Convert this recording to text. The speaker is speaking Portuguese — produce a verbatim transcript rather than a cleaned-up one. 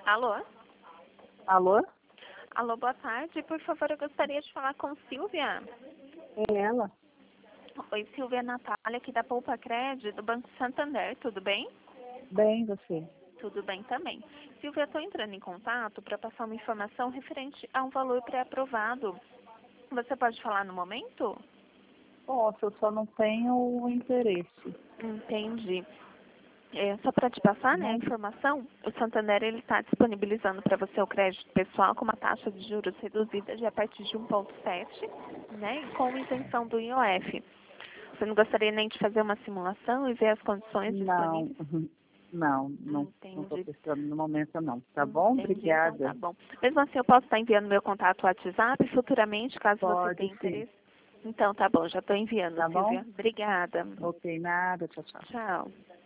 Alô? Alô? Alô, boa tarde. Por favor, eu gostaria de falar com Silvia. É ela? Oi, Silvia, Natália, aqui da Poupa Crédito, do Banco Santander, tudo bem? Bem, você? Tudo bem também. Silvia, eu estou entrando em contato para passar uma informação referente a um valor pré-aprovado. Você pode falar no momento? Posso, eu só não tenho interesse. Entendi. É, só para te passar, né, a Não, informação, o Santander ele está disponibilizando para você o crédito pessoal com uma taxa de juros reduzida de a partir de um vírgula sete, né, e com isenção do I O F. Você não gostaria nem de fazer uma simulação e ver as condições não, disponíveis? não, não não estou Entendi. precisando no momento não. Tá bom? Entendi, então tá Obrigada. bom. Mesmo assim, eu posso estar enviando meu contato WhatsApp futuramente, caso você Pode tenha sim. interesse? Então tá bom, já estou enviando, Tá bom? Silvia. Obrigada. Ok, nada. Tchau, tchau. Tchau.